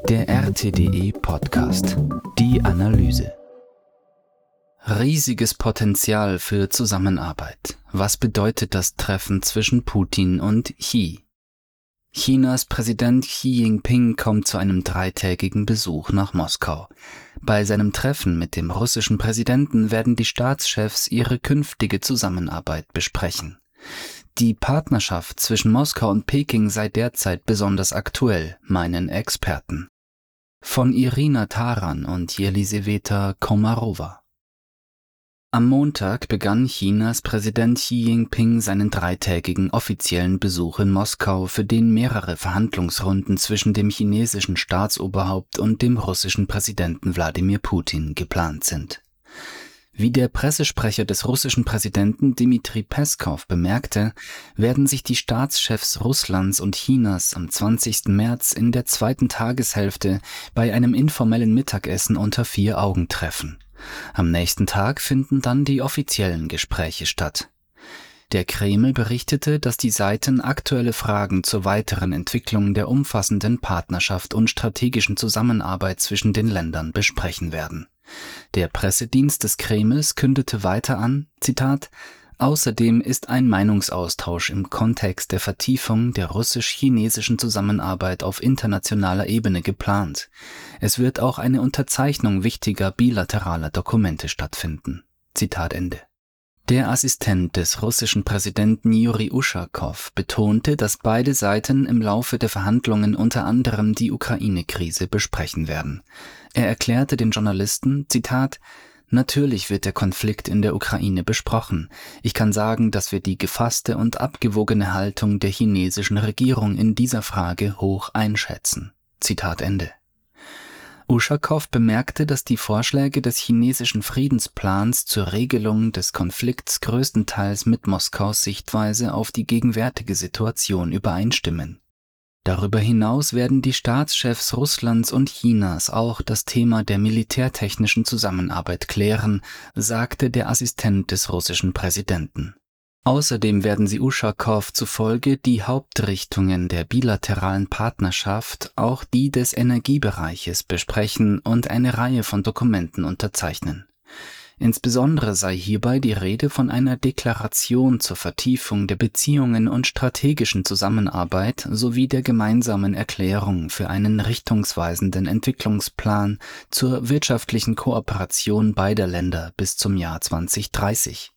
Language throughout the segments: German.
Der RTDE Podcast. Die Analyse. Riesiges Potenzial für Zusammenarbeit. Was bedeutet das Treffen zwischen Putin und Xi? Chinas Präsident Xi Jinping kommt zu einem 3-tägigen Besuch nach Moskau. Bei seinem Treffen mit dem russischen Präsidenten werden die Staatschefs ihre künftige Zusammenarbeit besprechen. Die Partnerschaft zwischen Moskau und Peking sei derzeit besonders aktuell, meinen Experten. Von Irina Taran und Jeliseweta Komarova. Am Montag begann Chinas Präsident Xi Jinping seinen 3-tägigen offiziellen Besuch in Moskau, für den mehrere Verhandlungsrunden zwischen dem chinesischen Staatsoberhaupt und dem russischen Präsidenten Wladimir Putin geplant sind. Wie der Pressesprecher des russischen Präsidenten Dmitri Peskow bemerkte, werden sich die Staatschefs Russlands und Chinas am 20. März in der zweiten Tageshälfte bei einem informellen Mittagessen unter 4 Augen treffen. Am nächsten Tag finden dann die offiziellen Gespräche statt. Der Kreml berichtete, dass die Seiten aktuelle Fragen zur weiteren Entwicklung der umfassenden Partnerschaft und strategischen Zusammenarbeit zwischen den Ländern besprechen werden. Der Pressedienst des Kremls kündete weiter an, Zitat, außerdem ist ein Meinungsaustausch im Kontext der Vertiefung der russisch-chinesischen Zusammenarbeit auf internationaler Ebene geplant. Es wird auch eine Unterzeichnung wichtiger bilateraler Dokumente stattfinden. Zitat Ende. Der Assistent des russischen Präsidenten Juri Uschakow betonte, dass beide Seiten im Laufe der Verhandlungen unter anderem die Ukraine-Krise besprechen werden. Er erklärte den Journalisten, Zitat, natürlich wird der Konflikt in der Ukraine besprochen. Ich kann sagen, dass wir die gefasste und abgewogene Haltung der chinesischen Regierung in dieser Frage hoch einschätzen. Zitat Ende. Uschakow bemerkte, dass die Vorschläge des chinesischen Friedensplans zur Regelung des Konflikts größtenteils mit Moskaus Sichtweise auf die gegenwärtige Situation übereinstimmen. Darüber hinaus werden die Staatschefs Russlands und Chinas auch das Thema der militärtechnischen Zusammenarbeit klären, sagte der Assistent des russischen Präsidenten. Außerdem werden sie Uschakow zufolge die Hauptrichtungen der bilateralen Partnerschaft, auch die des Energiebereiches, besprechen und eine Reihe von Dokumenten unterzeichnen. Insbesondere sei hierbei die Rede von einer Deklaration zur Vertiefung der Beziehungen und strategischen Zusammenarbeit sowie der gemeinsamen Erklärung für einen richtungsweisenden Entwicklungsplan zur wirtschaftlichen Kooperation beider Länder bis zum Jahr 2030.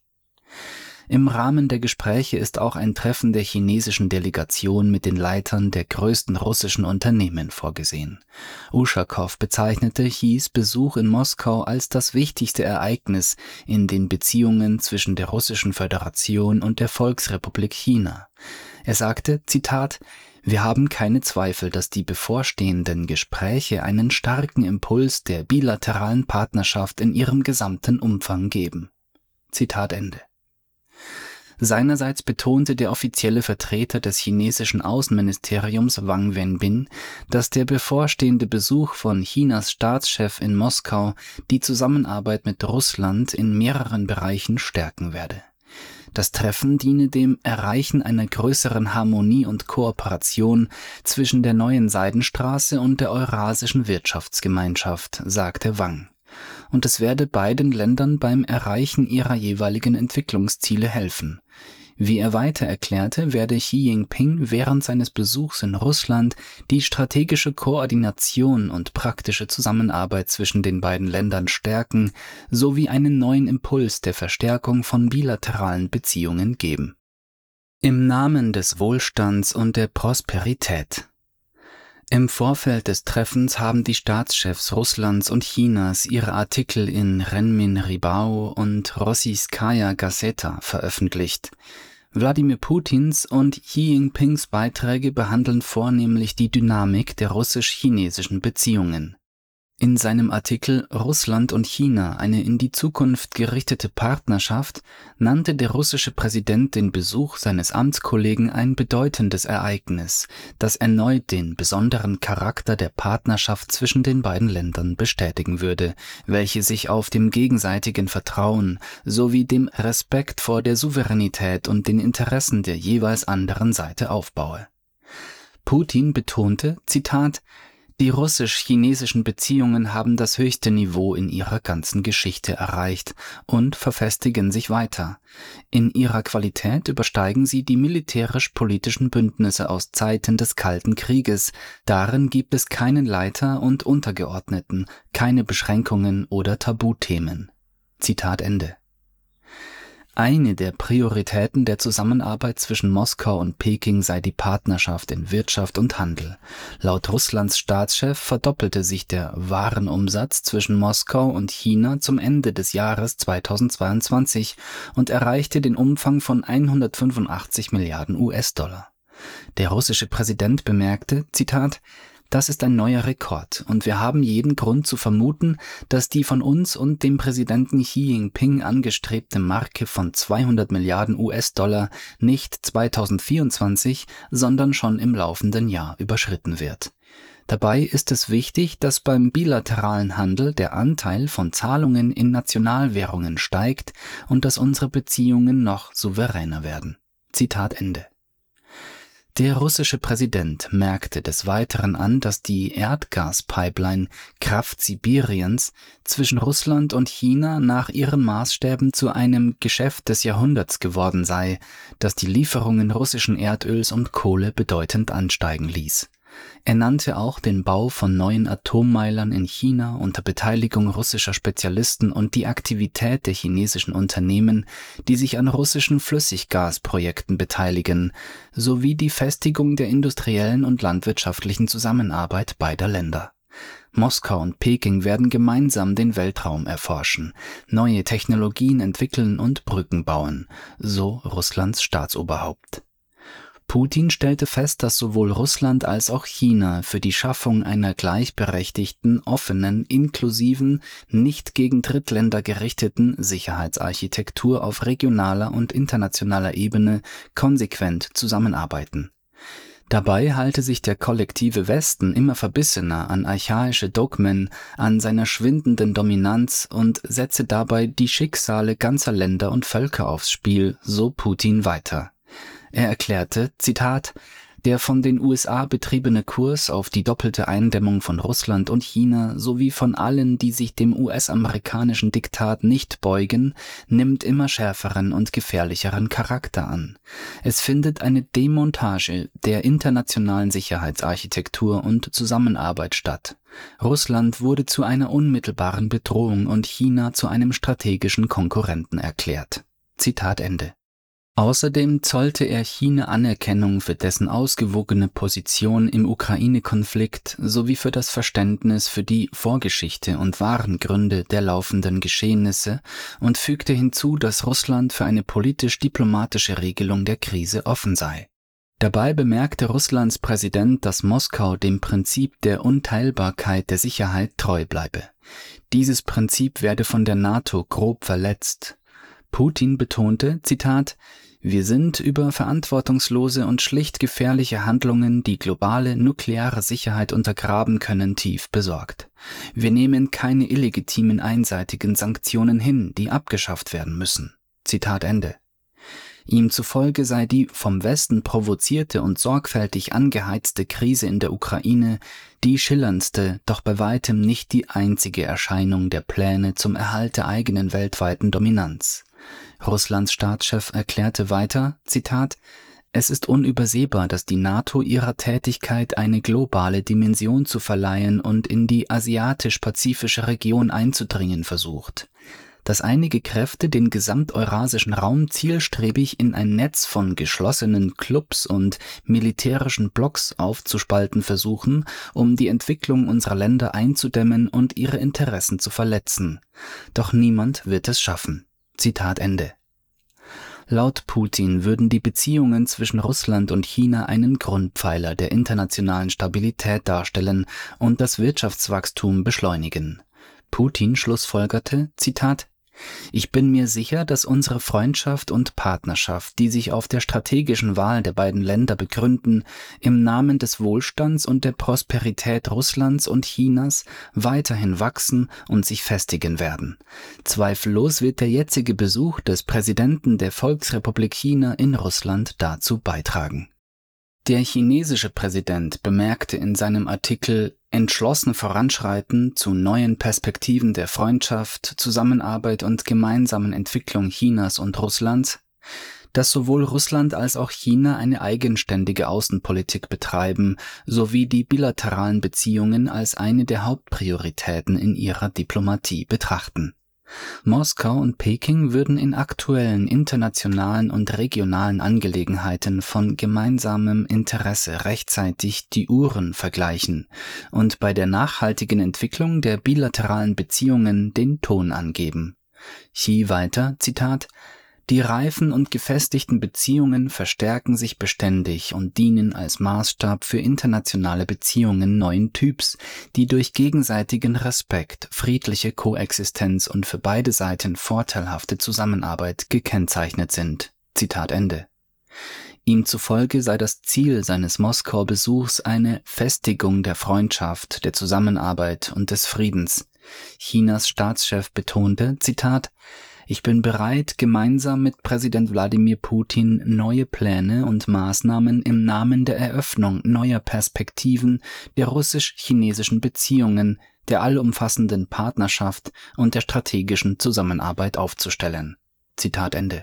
Im Rahmen der Gespräche ist auch ein Treffen der chinesischen Delegation mit den Leitern der größten russischen Unternehmen vorgesehen. Uschakow bezeichnete Xis Besuch in Moskau als das wichtigste Ereignis in den Beziehungen zwischen der Russischen Föderation und der Volksrepublik China. Er sagte, Zitat, wir haben keine Zweifel, dass die bevorstehenden Gespräche einen starken Impuls der bilateralen Partnerschaft in ihrem gesamten Umfang geben. Zitat Ende. Seinerseits betonte der offizielle Vertreter des chinesischen Außenministeriums Wang Wenbin, dass der bevorstehende Besuch von Chinas Staatschef in Moskau die Zusammenarbeit mit Russland in mehreren Bereichen stärken werde. Das Treffen diene dem Erreichen einer größeren Harmonie und Kooperation zwischen der neuen Seidenstraße und der Eurasischen Wirtschaftsgemeinschaft, sagte Wang. Und es werde beiden Ländern beim Erreichen ihrer jeweiligen Entwicklungsziele helfen. Wie er weiter erklärte, werde Xi Jinping während seines Besuchs in Russland die strategische Koordination und praktische Zusammenarbeit zwischen den beiden Ländern stärken, sowie einen neuen Impuls der Verstärkung von bilateralen Beziehungen geben. Im Namen des Wohlstands und der Prosperität. Im Vorfeld des Treffens haben die Staatschefs Russlands und Chinas ihre Artikel in Renmin Ribao und Rossijskaja Gazeta veröffentlicht. Wladimir Putins und Xi Jinpings Beiträge behandeln vornehmlich die Dynamik der russisch-chinesischen Beziehungen. In seinem Artikel »Russland und China – eine in die Zukunft gerichtete Partnerschaft« nannte der russische Präsident den Besuch seines Amtskollegen ein bedeutendes Ereignis, das erneut den besonderen Charakter der Partnerschaft zwischen den beiden Ländern bestätigen würde, welche sich auf dem gegenseitigen Vertrauen sowie dem Respekt vor der Souveränität und den Interessen der jeweils anderen Seite aufbaue. Putin betonte, Zitat, Die russisch-chinesischen Beziehungen haben das höchste Niveau in ihrer ganzen Geschichte erreicht und verfestigen sich weiter. In ihrer Qualität übersteigen sie die militärisch-politischen Bündnisse aus Zeiten des Kalten Krieges. Darin gibt es keinen Leiter und Untergeordneten, keine Beschränkungen oder Tabuthemen. Zitat Ende. Eine der Prioritäten der Zusammenarbeit zwischen Moskau und Peking sei die Partnerschaft in Wirtschaft und Handel. Laut Russlands Staatschef verdoppelte sich der Warenumsatz zwischen Moskau und China zum Ende des Jahres 2022 und erreichte den Umfang von 185 Milliarden US-Dollar. Der russische Präsident bemerkte, Zitat, das ist ein neuer Rekord und wir haben jeden Grund zu vermuten, dass die von uns und dem Präsidenten Xi Jinping angestrebte Marke von 200 Milliarden US-Dollar nicht 2024, sondern schon im laufenden Jahr überschritten wird. Dabei ist es wichtig, dass beim bilateralen Handel der Anteil von Zahlungen in Nationalwährungen steigt und dass unsere Beziehungen noch souveräner werden. Zitat Ende. Der russische Präsident merkte des Weiteren an, dass die Erdgaspipeline Kraft Sibiriens zwischen Russland und China nach ihren Maßstäben zu einem Geschäft des Jahrhunderts geworden sei, das die Lieferungen russischen Erdöls und Kohle bedeutend ansteigen ließ. Er nannte auch den Bau von neuen Atommeilern in China unter Beteiligung russischer Spezialisten und die Aktivität der chinesischen Unternehmen, die sich an russischen Flüssiggasprojekten beteiligen, sowie die Festigung der industriellen und landwirtschaftlichen Zusammenarbeit beider Länder. Moskau und Peking werden gemeinsam den Weltraum erforschen, neue Technologien entwickeln und Brücken bauen, so Russlands Staatsoberhaupt. Putin stellte fest, dass sowohl Russland als auch China für die Schaffung einer gleichberechtigten, offenen, inklusiven, nicht gegen Drittländer gerichteten Sicherheitsarchitektur auf regionaler und internationaler Ebene konsequent zusammenarbeiten. Dabei halte sich der kollektive Westen immer verbissener an archaische Dogmen, an seiner schwindenden Dominanz und setze dabei die Schicksale ganzer Länder und Völker aufs Spiel, so Putin weiter. Er erklärte, Zitat, der von den USA betriebene Kurs auf die doppelte Eindämmung von Russland und China sowie von allen, die sich dem US-amerikanischen Diktat nicht beugen, nimmt immer schärferen und gefährlicheren Charakter an. Es findet eine Demontage der internationalen Sicherheitsarchitektur und Zusammenarbeit statt. Russland wurde zu einer unmittelbaren Bedrohung und China zu einem strategischen Konkurrenten erklärt. Zitat Ende. Außerdem zollte er China Anerkennung für dessen ausgewogene Position im Ukraine-Konflikt sowie für das Verständnis für die Vorgeschichte und wahren Gründe der laufenden Geschehnisse und fügte hinzu, dass Russland für eine politisch-diplomatische Regelung der Krise offen sei. Dabei bemerkte Russlands Präsident, dass Moskau dem Prinzip der Unteilbarkeit der Sicherheit treu bleibe. Dieses Prinzip werde von der NATO grob verletzt. Putin betonte, Zitat, wir sind über verantwortungslose und schlicht gefährliche Handlungen, die globale nukleare Sicherheit untergraben können, tief besorgt. Wir nehmen keine illegitimen einseitigen Sanktionen hin, die abgeschafft werden müssen. Zitat Ende. Ihm zufolge sei die vom Westen provozierte und sorgfältig angeheizte Krise in der Ukraine die schillerndste, doch bei weitem nicht die einzige Erscheinung der Pläne zum Erhalt der eigenen weltweiten Dominanz. Russlands Staatschef erklärte weiter, Zitat, es ist unübersehbar, dass die NATO ihrer Tätigkeit eine globale Dimension zu verleihen und in die asiatisch-pazifische Region einzudringen versucht. Dass einige Kräfte den gesamteurasischen Raum zielstrebig in ein Netz von geschlossenen Clubs und militärischen Blocks aufzuspalten versuchen, um die Entwicklung unserer Länder einzudämmen und ihre Interessen zu verletzen. Doch niemand wird es schaffen. Zitat Ende. Laut Putin würden die Beziehungen zwischen Russland und China einen Grundpfeiler der internationalen Stabilität darstellen und das Wirtschaftswachstum beschleunigen. Putin schlussfolgerte, Zitat, ich bin mir sicher, dass unsere Freundschaft und Partnerschaft, die sich auf der strategischen Wahl der beiden Länder begründen, im Namen des Wohlstands und der Prosperität Russlands und Chinas weiterhin wachsen und sich festigen werden. Zweifellos wird der jetzige Besuch des Präsidenten der Volksrepublik China in Russland dazu beitragen. Der chinesische Präsident bemerkte in seinem Artikel »Entschlossen voranschreiten zu neuen Perspektiven der Freundschaft, Zusammenarbeit und gemeinsamen Entwicklung Chinas und Russlands«, dass sowohl Russland als auch China eine eigenständige Außenpolitik betreiben sowie die bilateralen Beziehungen als eine der Hauptprioritäten in ihrer Diplomatie betrachten. Moskau und Peking würden in aktuellen internationalen und regionalen Angelegenheiten von gemeinsamem Interesse rechtzeitig die Uhren vergleichen und bei der nachhaltigen Entwicklung der bilateralen Beziehungen den Ton angeben. Xi weiter, Zitat: »Die reifen und gefestigten Beziehungen verstärken sich beständig und dienen als Maßstab für internationale Beziehungen neuen Typs, die durch gegenseitigen Respekt, friedliche Koexistenz und für beide Seiten vorteilhafte Zusammenarbeit gekennzeichnet sind.« Zitat Ende. Ihm zufolge sei das Ziel seines Moskau-Besuchs eine Festigung der Freundschaft, der Zusammenarbeit und des Friedens. Chinas Staatschef betonte, Zitat: »Ich bin bereit, gemeinsam mit Präsident Wladimir Putin neue Pläne und Maßnahmen im Namen der Eröffnung neuer Perspektiven der russisch-chinesischen Beziehungen, der allumfassenden Partnerschaft und der strategischen Zusammenarbeit aufzustellen.« Zitat Ende.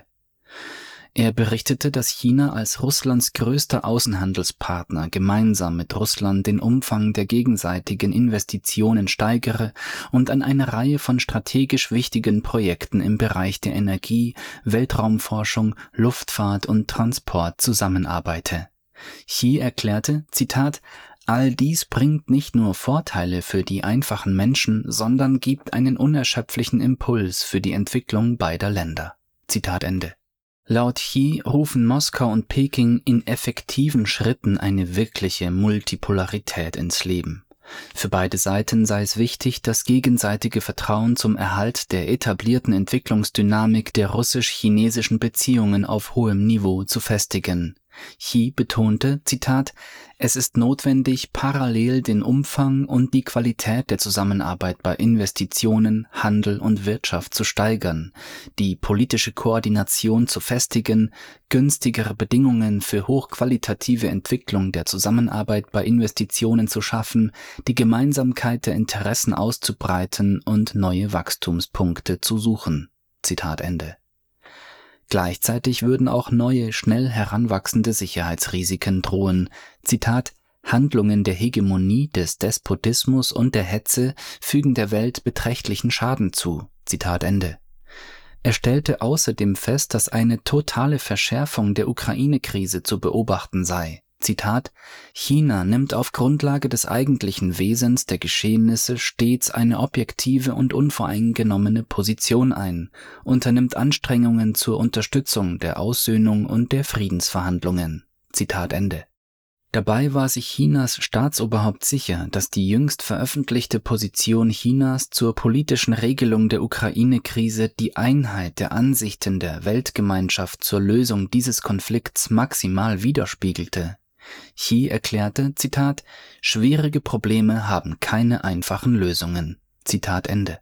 Er berichtete, dass China als Russlands größter Außenhandelspartner gemeinsam mit Russland den Umfang der gegenseitigen Investitionen steigere und an einer Reihe von strategisch wichtigen Projekten im Bereich der Energie, Weltraumforschung, Luftfahrt und Transport zusammenarbeite. Xi erklärte, Zitat: »All dies bringt nicht nur Vorteile für die einfachen Menschen, sondern gibt einen unerschöpflichen Impuls für die Entwicklung beider Länder.« Zitat Ende. Laut Xi rufen Moskau und Peking in effektiven Schritten eine wirkliche Multipolarität ins Leben. Für beide Seiten sei es wichtig, das gegenseitige Vertrauen zum Erhalt der etablierten Entwicklungsdynamik der russisch-chinesischen Beziehungen auf hohem Niveau zu festigen. Xi betonte, Zitat: »Es ist notwendig, parallel den Umfang und die Qualität der Zusammenarbeit bei Investitionen, Handel und Wirtschaft zu steigern, die politische Koordination zu festigen, günstigere Bedingungen für hochqualitative Entwicklung der Zusammenarbeit bei Investitionen zu schaffen, die Gemeinsamkeit der Interessen auszubreiten und neue Wachstumspunkte zu suchen.« Zitat Ende. Gleichzeitig würden auch neue, schnell heranwachsende Sicherheitsrisiken drohen. Zitat: »Handlungen der Hegemonie, des Despotismus und der Hetze fügen der Welt beträchtlichen Schaden zu.« Zitat Ende. Er stellte außerdem fest, dass eine totale Verschärfung der Ukraine-Krise zu beobachten sei. Zitat: »China nimmt auf Grundlage des eigentlichen Wesens der Geschehnisse stets eine objektive und unvoreingenommene Position ein, unternimmt Anstrengungen zur Unterstützung der Aussöhnung und der Friedensverhandlungen.« Zitat Ende. Dabei war sich Chinas Staatsoberhaupt sicher, dass die jüngst veröffentlichte Position Chinas zur politischen Regelung der Ukraine-Krise die Einheit der Ansichten der Weltgemeinschaft zur Lösung dieses Konflikts maximal widerspiegelte. Xi erklärte, Zitat: »Schwierige Probleme haben keine einfachen Lösungen.« Zitat Ende.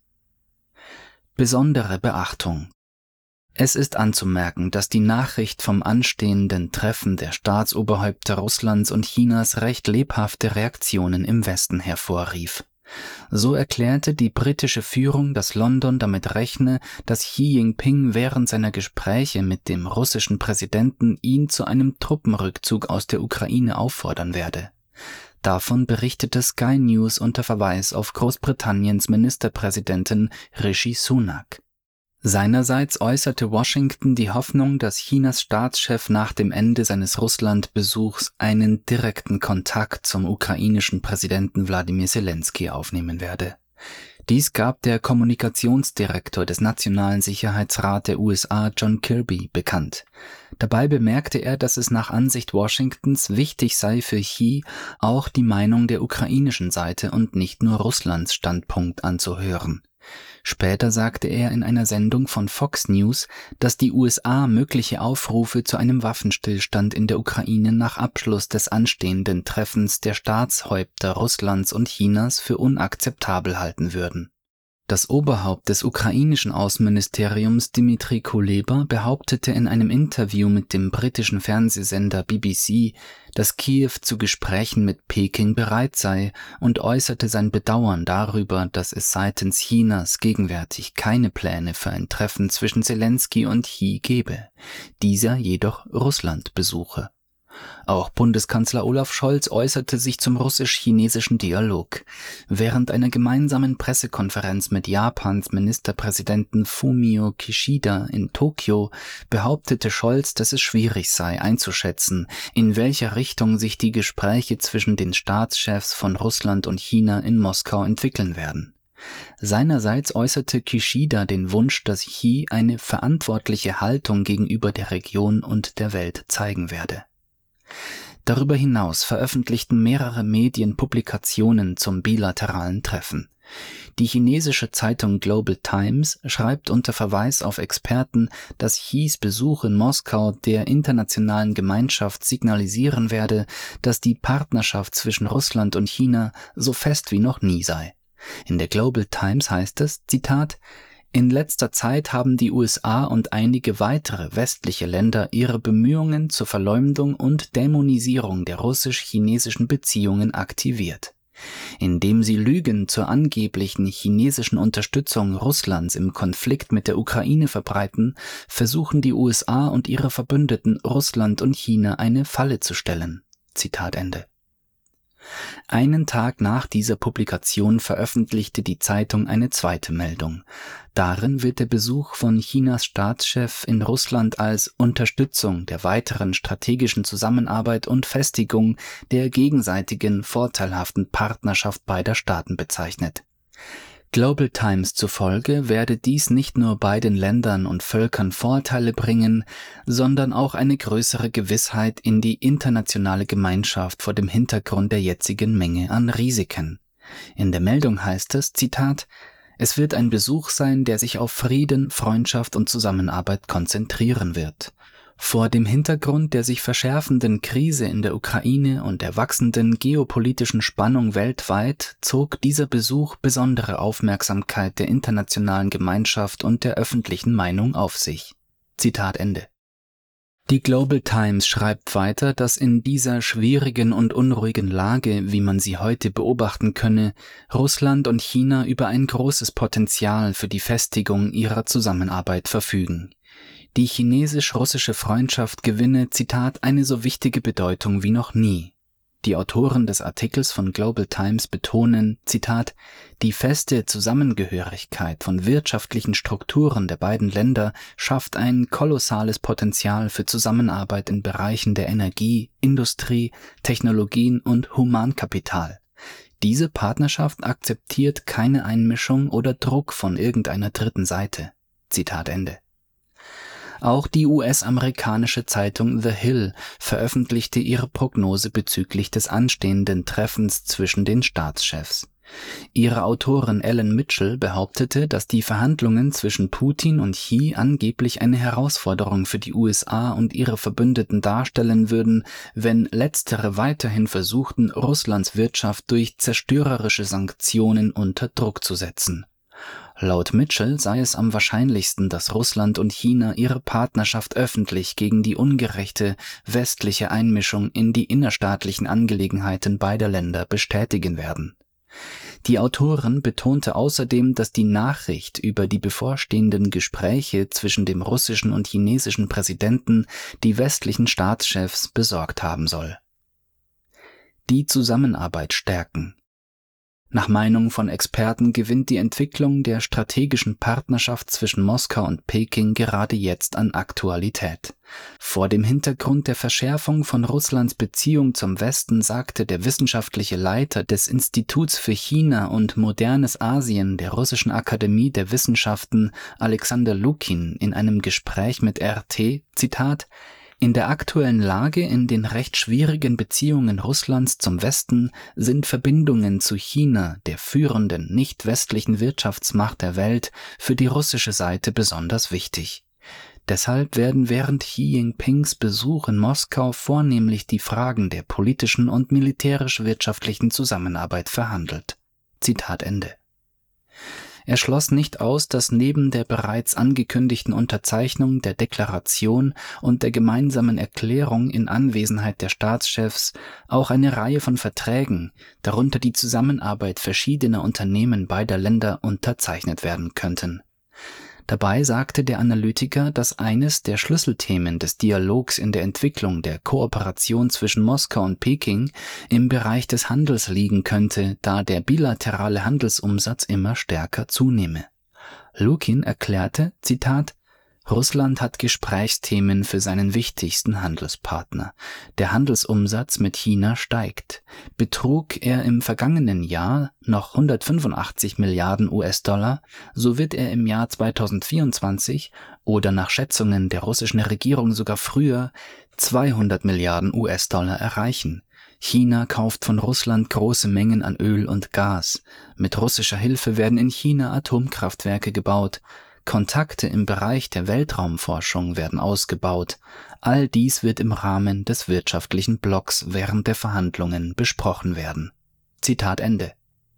Besondere Beachtung. Es ist anzumerken, dass die Nachricht vom anstehenden Treffen der Staatsoberhäupter Russlands und Chinas recht lebhafte Reaktionen im Westen hervorrief. So erklärte die britische Führung, dass London damit rechne, dass Xi Jinping während seiner Gespräche mit dem russischen Präsidenten ihn zu einem Truppenrückzug aus der Ukraine auffordern werde. Davon berichtete Sky News unter Verweis auf Großbritanniens Ministerpräsidenten Rishi Sunak. Seinerseits äußerte Washington die Hoffnung, dass Chinas Staatschef nach dem Ende seines Russlandbesuchs einen direkten Kontakt zum ukrainischen Präsidenten Wladimir Selenskyj aufnehmen werde. Dies gab der Kommunikationsdirektor des Nationalen Sicherheitsrats der USA, John Kirby, bekannt. Dabei bemerkte er, dass es nach Ansicht Washingtons wichtig sei für Xi, auch die Meinung der ukrainischen Seite und nicht nur Russlands Standpunkt anzuhören. Später sagte er in einer Sendung von Fox News, dass die USA mögliche Aufrufe zu einem Waffenstillstand in der Ukraine nach Abschluss des anstehenden Treffens der Staatshäupter Russlands und Chinas für unakzeptabel halten würden. Das Oberhaupt des ukrainischen Außenministeriums Dmytro Kuleba behauptete in einem Interview mit dem britischen Fernsehsender BBC, dass Kiew zu Gesprächen mit Peking bereit sei und äußerte sein Bedauern darüber, dass es seitens Chinas gegenwärtig keine Pläne für ein Treffen zwischen Selenskyj und Xi gebe, dieser jedoch Russland besuche. Auch Bundeskanzler Olaf Scholz äußerte sich zum russisch-chinesischen Dialog. Während einer gemeinsamen Pressekonferenz mit Japans Ministerpräsidenten Fumio Kishida in Tokio behauptete Scholz, dass es schwierig sei einzuschätzen, in welcher Richtung sich die Gespräche zwischen den Staatschefs von Russland und China in Moskau entwickeln werden. Seinerseits äußerte Kishida den Wunsch, dass Xi eine verantwortliche Haltung gegenüber der Region und der Welt zeigen werde. Darüber hinaus veröffentlichten mehrere Medien Publikationen zum bilateralen Treffen. Die chinesische Zeitung Global Times schreibt unter Verweis auf Experten, dass Xis Besuch in Moskau der internationalen Gemeinschaft signalisieren werde, dass die Partnerschaft zwischen Russland und China so fest wie noch nie sei. In der Global Times heißt es, Zitat, in letzter Zeit haben die USA und einige weitere westliche Länder ihre Bemühungen zur Verleumdung und Dämonisierung der russisch-chinesischen Beziehungen aktiviert. Indem sie Lügen zur angeblichen chinesischen Unterstützung Russlands im Konflikt mit der Ukraine verbreiten, versuchen die USA und ihre Verbündeten Russland und China eine Falle zu stellen. Zitat Ende. Einen Tag nach dieser Publikation veröffentlichte die Zeitung eine zweite Meldung. Darin wird der Besuch von Chinas Staatschef in Russland als Unterstützung der weiteren strategischen Zusammenarbeit und Festigung der gegenseitigen vorteilhaften Partnerschaft beider Staaten bezeichnet. Global Times zufolge werde dies nicht nur beiden Ländern und Völkern Vorteile bringen, sondern auch eine größere Gewissheit in die internationale Gemeinschaft vor dem Hintergrund der jetzigen Menge an Risiken. In der Meldung heißt es, Zitat, es wird ein Besuch sein, der sich auf Frieden, Freundschaft und Zusammenarbeit konzentrieren wird. Vor dem Hintergrund der sich verschärfenden Krise in der Ukraine und der wachsenden geopolitischen Spannung weltweit zog dieser Besuch besondere Aufmerksamkeit der internationalen Gemeinschaft und der öffentlichen Meinung auf sich. Zitat Ende. Die Global Times schreibt weiter, dass in dieser schwierigen und unruhigen Lage, wie man sie heute beobachten könne, Russland und China über ein großes Potenzial für die Festigung ihrer Zusammenarbeit verfügen. Die chinesisch-russische Freundschaft gewinne, Zitat, eine so wichtige Bedeutung wie noch nie. Die Autoren des Artikels von Global Times betonen, Zitat, die feste Zusammengehörigkeit von wirtschaftlichen Strukturen der beiden Länder schafft ein kolossales Potenzial für Zusammenarbeit in Bereichen der Energie, Industrie, Technologien und Humankapital. Diese Partnerschaft akzeptiert keine Einmischung oder Druck von irgendeiner dritten Seite. Zitat Ende. Auch die US-amerikanische Zeitung The Hill veröffentlichte ihre Prognose bezüglich des anstehenden Treffens zwischen den Staatschefs. Ihre Autorin Ellen Mitchell behauptete, dass die Verhandlungen zwischen Putin und Xi angeblich eine Herausforderung für die USA und ihre Verbündeten darstellen würden, wenn letztere weiterhin versuchten, Russlands Wirtschaft durch zerstörerische Sanktionen unter Druck zu setzen. Laut Mitchell sei es am wahrscheinlichsten, dass Russland und China ihre Partnerschaft öffentlich gegen die ungerechte westliche Einmischung in die innerstaatlichen Angelegenheiten beider Länder bestätigen werden. Die Autorin betonte außerdem, dass die Nachricht über die bevorstehenden Gespräche zwischen dem russischen und chinesischen Präsidenten die westlichen Staatschefs besorgt haben soll. Die Zusammenarbeit stärken. Nach Meinung von Experten gewinnt die Entwicklung der strategischen Partnerschaft zwischen Moskau und Peking gerade jetzt an Aktualität. Vor dem Hintergrund der Verschärfung von Russlands Beziehung zum Westen sagte der wissenschaftliche Leiter des Instituts für China und modernes Asien der Russischen Akademie der Wissenschaften, Alexander Lukin, in einem Gespräch mit RT, Zitat, in der aktuellen Lage in den recht schwierigen Beziehungen Russlands zum Westen sind Verbindungen zu China, der führenden nicht-westlichen Wirtschaftsmacht der Welt, für die russische Seite besonders wichtig. Deshalb werden während Xi Jinpings Besuch in Moskau vornehmlich die Fragen der politischen und militärisch-wirtschaftlichen Zusammenarbeit verhandelt. Zitat Ende. Er schloss nicht aus, dass neben der bereits angekündigten Unterzeichnung der Deklaration und der gemeinsamen Erklärung in Anwesenheit der Staatschefs auch eine Reihe von Verträgen, darunter die Zusammenarbeit verschiedener Unternehmen beider Länder, unterzeichnet werden könnten. Dabei sagte der Analytiker, dass eines der Schlüsselthemen des Dialogs in der Entwicklung der Kooperation zwischen Moskau und Peking im Bereich des Handels liegen könnte, da der bilaterale Handelsumsatz immer stärker zunehme. Lukin erklärte, Zitat, Russland hat Gesprächsthemen für seinen wichtigsten Handelspartner. Der Handelsumsatz mit China steigt. Betrug er im vergangenen Jahr noch 185 Milliarden US-Dollar, so wird er im Jahr 2024 oder nach Schätzungen der russischen Regierung sogar früher 200 Milliarden US-Dollar erreichen. China kauft von Russland große Mengen an Öl und Gas. Mit russischer Hilfe werden in China Atomkraftwerke gebaut. Kontakte im Bereich der Weltraumforschung werden ausgebaut. All dies wird im Rahmen des wirtschaftlichen Blocks während der Verhandlungen besprochen werden. Zitat Ende.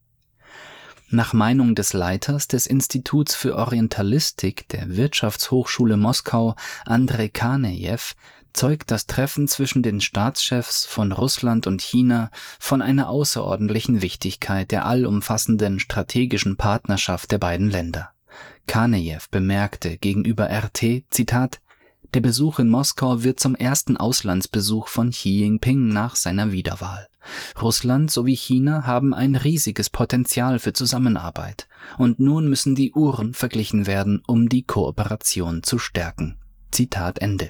Nach Meinung des Leiters des Instituts für Orientalistik der Wirtschaftshochschule Moskau, Andrei Kanejew, zeugt das Treffen zwischen den Staatschefs von Russland und China von einer außerordentlichen Wichtigkeit der allumfassenden strategischen Partnerschaft der beiden Länder. Kanejew bemerkte gegenüber RT, Zitat, der Besuch in Moskau wird zum ersten Auslandsbesuch von Xi Jinping nach seiner Wiederwahl. Russland sowie China haben ein riesiges Potenzial für Zusammenarbeit und nun müssen die Uhren verglichen werden, um die Kooperation zu stärken. Zitat Ende.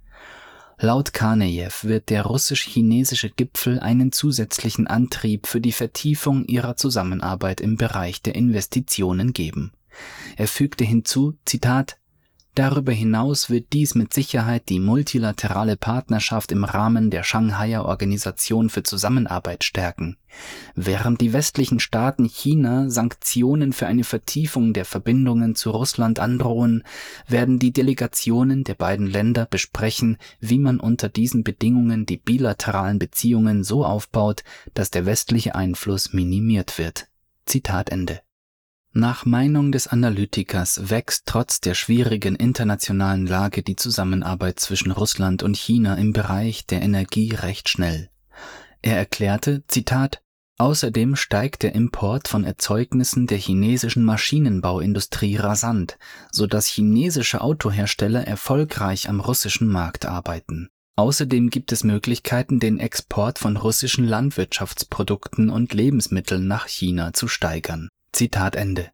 Laut Kanejew wird der russisch-chinesische Gipfel einen zusätzlichen Antrieb für die Vertiefung ihrer Zusammenarbeit im Bereich der Investitionen geben. Er fügte hinzu, Zitat, darüber hinaus wird dies mit Sicherheit die multilaterale Partnerschaft im Rahmen der Shanghaier Organisation für Zusammenarbeit stärken. Während die westlichen Staaten China Sanktionen für eine Vertiefung der Verbindungen zu Russland androhen, werden die Delegationen der beiden Länder besprechen, wie man unter diesen Bedingungen die bilateralen Beziehungen so aufbaut, dass der westliche Einfluss minimiert wird. Zitat Ende. Nach Meinung des Analytikers wächst trotz der schwierigen internationalen Lage die Zusammenarbeit zwischen Russland und China im Bereich der Energie recht schnell. Er erklärte, Zitat, außerdem steigt der Import von Erzeugnissen der chinesischen Maschinenbauindustrie rasant, sodass chinesische Autohersteller erfolgreich am russischen Markt arbeiten. Außerdem gibt es Möglichkeiten, den Export von russischen Landwirtschaftsprodukten und Lebensmitteln nach China zu steigern. Zitat Ende.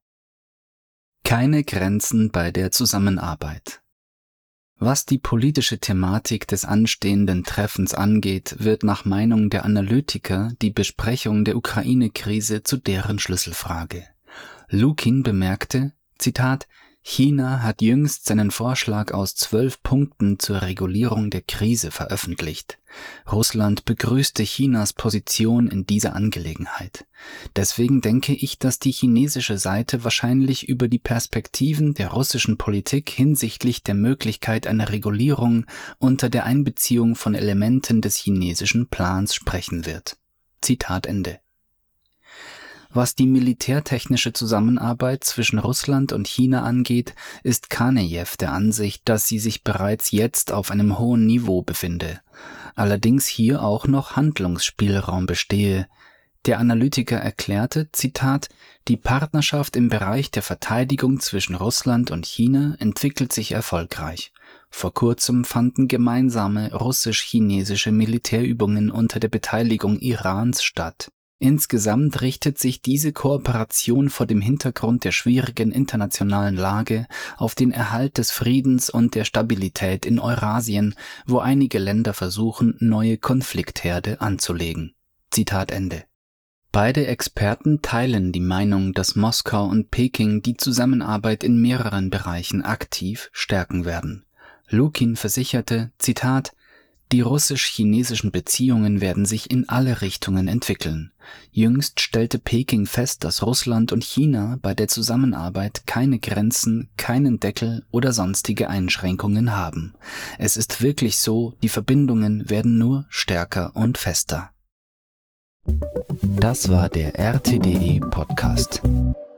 Keine Grenzen bei der Zusammenarbeit. Was die politische Thematik des anstehenden Treffens angeht, wird nach Meinung der Analytiker die Besprechung der Ukraine-Krise zu deren Schlüsselfrage. Lukin bemerkte, Zitat, China hat jüngst seinen Vorschlag aus 12 Punkten zur Regulierung der Krise veröffentlicht. Russland begrüßte Chinas Position in dieser Angelegenheit. Deswegen denke ich, dass die chinesische Seite wahrscheinlich über die Perspektiven der russischen Politik hinsichtlich der Möglichkeit einer Regulierung unter der Einbeziehung von Elementen des chinesischen Plans sprechen wird. Zitat Ende. Was die militärtechnische Zusammenarbeit zwischen Russland und China angeht, ist Kanejew der Ansicht, dass sie sich bereits jetzt auf einem hohen Niveau befinde. Allerdings hier auch noch Handlungsspielraum bestehe. Der Analytiker erklärte, Zitat, die Partnerschaft im Bereich der Verteidigung zwischen Russland und China entwickelt sich erfolgreich. Vor kurzem fanden gemeinsame russisch-chinesische Militärübungen unter der Beteiligung Irans statt. Insgesamt richtet sich diese Kooperation vor dem Hintergrund der schwierigen internationalen Lage auf den Erhalt des Friedens und der Stabilität in Eurasien, wo einige Länder versuchen, neue Konfliktherde anzulegen. Zitat Ende. Beide Experten teilen die Meinung, dass Moskau und Peking die Zusammenarbeit in mehreren Bereichen aktiv stärken werden. Lukin versicherte, Zitat, die russisch-chinesischen Beziehungen werden sich in alle Richtungen entwickeln. Jüngst stellte Peking fest, dass Russland und China bei der Zusammenarbeit keine Grenzen, keinen Deckel oder sonstige Einschränkungen haben. Es ist wirklich so, die Verbindungen werden nur stärker und fester. Das war der RTDE Podcast.